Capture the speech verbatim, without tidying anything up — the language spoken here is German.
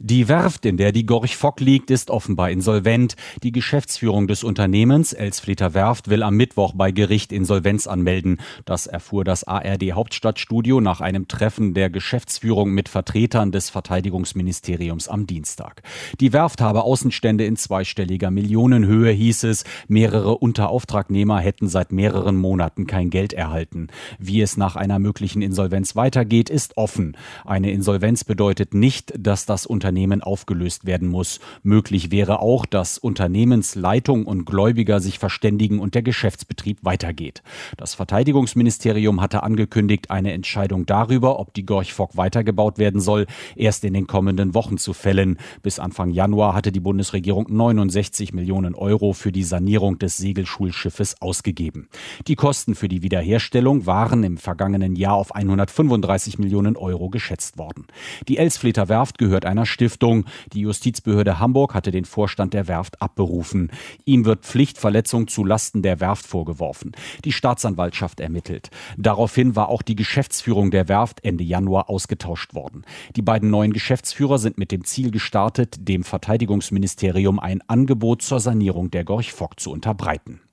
Die Werft, in der die Gorch Fock liegt, ist offenbar insolvent. Die Geschäftsführung des Unternehmens, Elsfleter Werft, will am Mittwoch bei Gericht Insolvenz anmelden. Das erfuhr das A R D-Hauptstadtstudio nach einem Treffen der Geschäftsführung mit Vertretern des Verteidigungsministeriums am Dienstag. Die Werft habe Außenstände in zweistelliger Millionenhöhe, hieß es. Mehrere Unterauftragnehmer hätten seit mehreren Monaten kein Geld erhalten. Wie es nach einer möglichen Insolvenz weitergeht, ist offen. Eine Insolvenz bedeutet nicht, dass das Unternehmen Unternehmen aufgelöst werden muss. Möglich wäre auch, dass Unternehmensleitung und Gläubiger sich verständigen und der Geschäftsbetrieb weitergeht. Das Verteidigungsministerium hatte angekündigt, eine Entscheidung darüber, ob die Gorch Fock weitergebaut werden soll, erst in den kommenden Wochen zu fällen. Bis Anfang Januar hatte die Bundesregierung neunundsechzig Millionen Euro für die Sanierung des Segelschulschiffes ausgegeben. Die Kosten für die Wiederherstellung waren im vergangenen Jahr auf hundertfünfunddreißig Millionen Euro geschätzt worden. Die Elsfleter Werft gehört einer Stiftung. Die Justizbehörde Hamburg hatte den Vorstand der Werft abberufen. Ihm wird Pflichtverletzung zu Lasten der Werft vorgeworfen. Die Staatsanwaltschaft ermittelt. Daraufhin war auch die Geschäftsführung der Werft Ende Januar ausgetauscht worden. Die beiden neuen Geschäftsführer sind mit dem Ziel gestartet, dem Verteidigungsministerium ein Angebot zur Sanierung der Gorch Fock zu unterbreiten.